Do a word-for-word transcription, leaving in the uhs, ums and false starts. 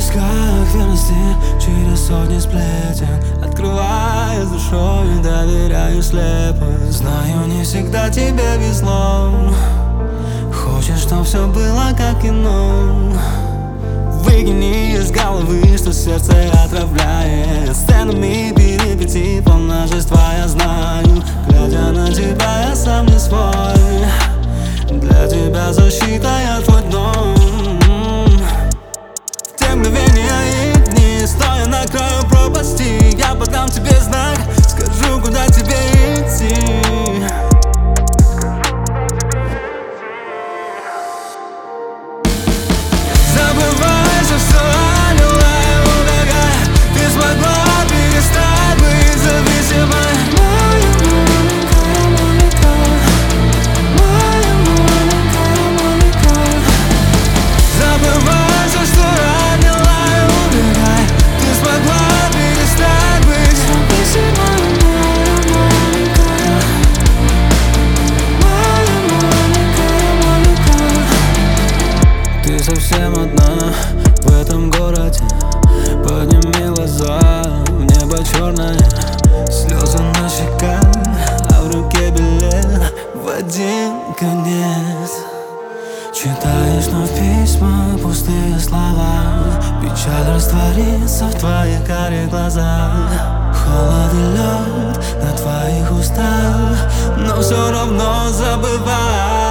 поисках верности через сотни сплетен, открываю душой и доверяю слепо. Знаю, не всегда тебе везло. Хочешь, чтоб все было как кино. Выкини из головы, что сердце отравляет. Сценами перипетий полна жизнь твоя, знаю. Глядя на тебя, я сам не свой. Для тебя защита, я твой дом. В те мгновения и дни, стоя на краю пропасти, я подам тебе знак, скажу, куда тебе идти. Забывайся, все аняла и убегай. Ты смогла перестать быть зависимой. Забывайся, что аняла и убегай. Ты смогла перестать быть зависимой. Ты совсем одна в этом городе. Подними глаза, небо черное, слезы на щеках, а в руке билет в один конец. Читаешь вновь письма, пустые слова, печаль растворится в твоих карих глазах. Холод и лед на твоих устах, но все равно забывай.